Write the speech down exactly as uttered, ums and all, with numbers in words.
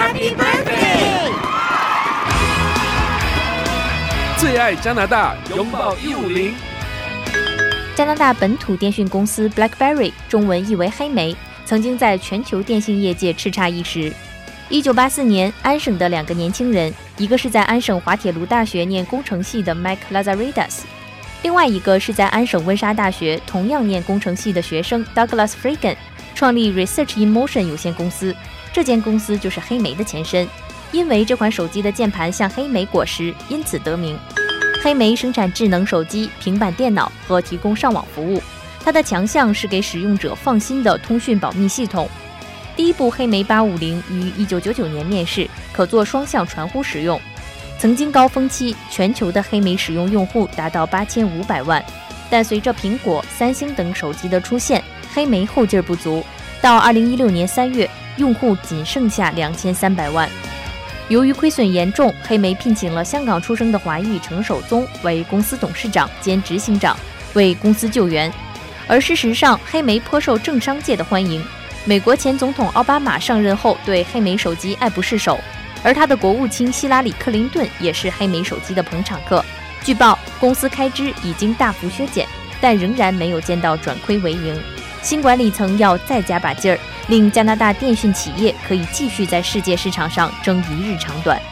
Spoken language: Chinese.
Happy birthday！ 最爱加拿大，拥抱一五零。 加拿大本土电讯公司 BlackBerry， 中文译为黑莓，曾经在全球电信业界叱咤一时。一九八四年，安省的两个年轻人，一个是在安省滑铁卢大学念工程系的 Mike Lazaridis， 另外一个是在安省温莎大学同样念工程系的学生 Douglas Frigan， 创立 Research in Motion 有限公司。这间公司就是黑莓的前身，因为这款手机的键盘像黑莓果实，因此得名。黑莓生产智能手机、平板电脑和提供上网服务，它的强项是给使用者放心的通讯保密系统。第一部黑莓八五零于一九九九年面世，可做双向传呼使用。曾经高峰期，全球的黑莓使用用户达到八千五百万，但随着苹果、三星等手机的出现，黑莓后劲不足，到二零一六年三月，用户仅剩下两千三百万。由于亏损严重，黑莓聘请了香港出生的华裔程守宗为公司董事长兼执行长，为公司救援。而事实上，黑莓颇受政商界的欢迎。美国前总统奥巴马上任后对黑莓手机爱不释手，而他的国务卿希拉里·克林顿也是黑莓手机的捧场客。据报，公司开支已经大幅削减，但仍然没有见到转亏为盈。新管理层要再加把劲儿，令加拿大电讯企业可以继续在世界市场上争一日长短。